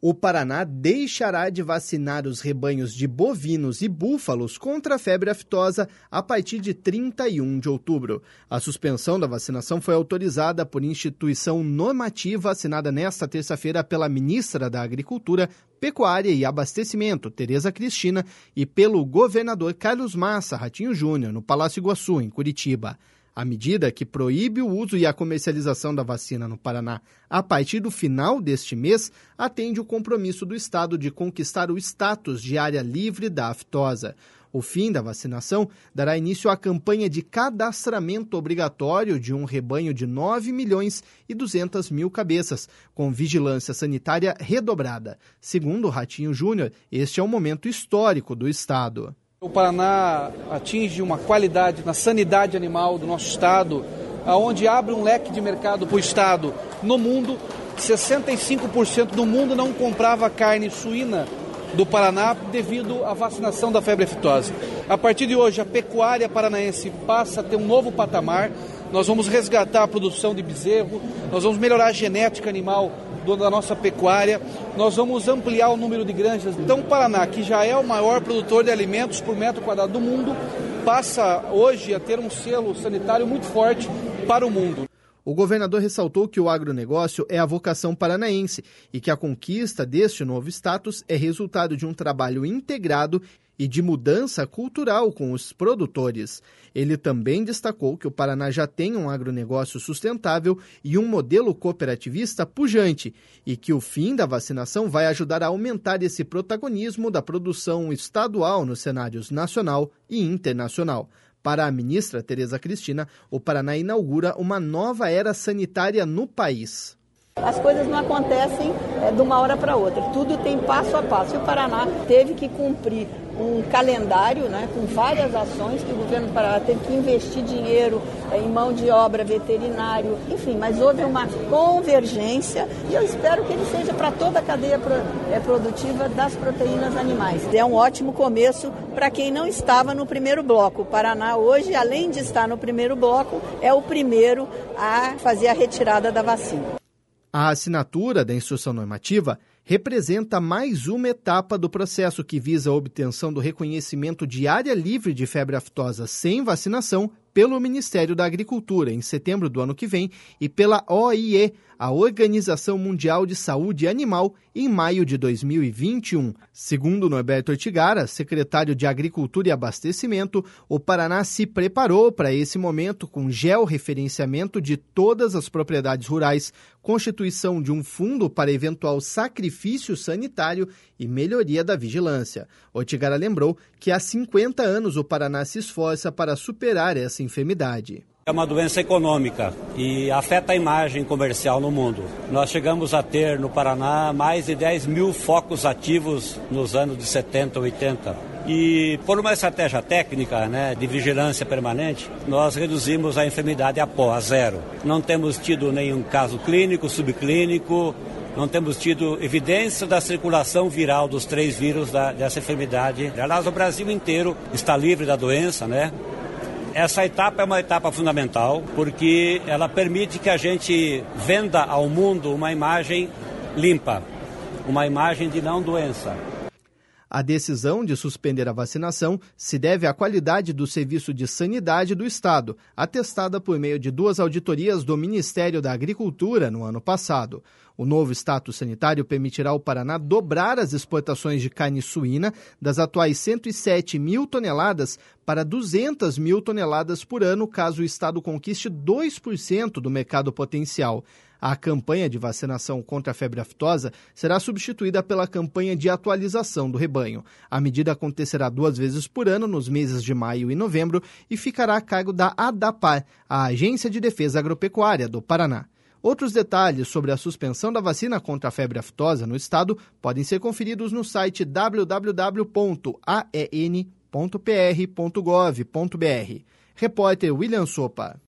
O Paraná deixará de vacinar os rebanhos de bovinos e búfalos contra a febre aftosa a partir de 31 de outubro. A suspensão da vacinação foi autorizada por instituição normativa assinada nesta terça-feira pela ministra da Agricultura, Pecuária e Abastecimento, Tereza Cristina, e pelo governador Carlos Massa Ratinho Júnior, no Palácio Iguaçu, em Curitiba. A medida, que proíbe o uso e a comercialização da vacina no Paraná a partir do final deste mês, atende o compromisso do Estado de conquistar o status de área livre da aftosa. O fim da vacinação dará início à campanha de cadastramento obrigatório de um rebanho de 9.200.000 cabeças, com vigilância sanitária redobrada. Segundo o Ratinho Júnior, este é um momento histórico do Estado. O Paraná atinge uma qualidade na sanidade animal do nosso estado, onde abre um leque de mercado para o estado. No mundo, 65% do mundo não comprava carne suína do Paraná devido à vacinação da febre aftosa. A partir de hoje, a pecuária paranaense passa a ter um novo patamar. Nós vamos resgatar a produção de bezerro, nós vamos melhorar a genética animal da nossa pecuária, nós vamos ampliar o número de granjas. Então o Paraná, que já é o maior produtor de alimentos por metro quadrado do mundo, passa hoje a ter um selo sanitário muito forte para o mundo. O governador ressaltou que o agronegócio é a vocação paranaense e que a conquista deste novo status é resultado de um trabalho integrado e de mudança cultural com os produtores. Ele também destacou que o Paraná já tem um agronegócio sustentável e um modelo cooperativista pujante e que o fim da vacinação vai ajudar a aumentar esse protagonismo da produção estadual nos cenários nacional e internacional. Para a ministra Tereza Cristina, o Paraná inaugura uma nova era sanitária no país. As coisas não acontecem de uma hora para outra, tudo tem passo a passo. E o Paraná teve que cumprir um calendário, com várias ações que o governo do Paraná teve que investir dinheiro em mão de obra, veterinário, enfim, mas houve uma convergência e eu espero que ele seja para toda a cadeia produtiva das proteínas animais. É um ótimo começo para quem não estava no primeiro bloco. O Paraná hoje, além de estar no primeiro bloco, é o primeiro a fazer a retirada da vacina. A assinatura da instrução normativa representa mais uma etapa do processo que visa a obtenção do reconhecimento de área livre de febre aftosa sem vacinação pelo Ministério da Agricultura, em setembro do ano que vem, e pela OIE, a Organização Mundial de Saúde Animal, em maio de 2021. Segundo Norberto Ortigara, secretário de Agricultura e Abastecimento, o Paraná se preparou para esse momento com georreferenciamento de todas as propriedades rurais, constituição de um fundo para eventual sacrifício sanitário e melhoria da vigilância. Ortigara lembrou que há 50 anos o Paraná se esforça para superar essa enfermidade. É uma doença econômica e afeta a imagem comercial no mundo. Nós chegamos a ter no Paraná mais de 10 mil focos ativos nos anos de 70, 80. E por uma estratégia técnica, de vigilância permanente, nós reduzimos a enfermidade a zero. Não temos tido nenhum caso clínico, subclínico, não temos tido evidência da circulação viral dos 3 vírus dessa enfermidade. Aliás, o Brasil inteiro está livre da doença, Essa etapa é uma etapa fundamental porque ela permite que a gente venda ao mundo uma imagem limpa, uma imagem de não doença. A decisão de suspender a vacinação se deve à qualidade do serviço de sanidade do Estado, atestada por meio de 2 auditorias do Ministério da Agricultura no ano passado. O novo status sanitário permitirá ao Paraná dobrar as exportações de carne suína das atuais 107 mil toneladas para 200 mil toneladas por ano, caso o Estado conquiste 2% do mercado potencial. A campanha de vacinação contra a febre aftosa será substituída pela campanha de atualização do rebanho. A medida acontecerá 2 vezes por ano, nos meses de maio e novembro, e ficará a cargo da ADAPAR, a Agência de Defesa Agropecuária do Paraná. Outros detalhes sobre a suspensão da vacina contra a febre aftosa no estado podem ser conferidos no site www.aen.pr.gov.br. Repórter William Sopa.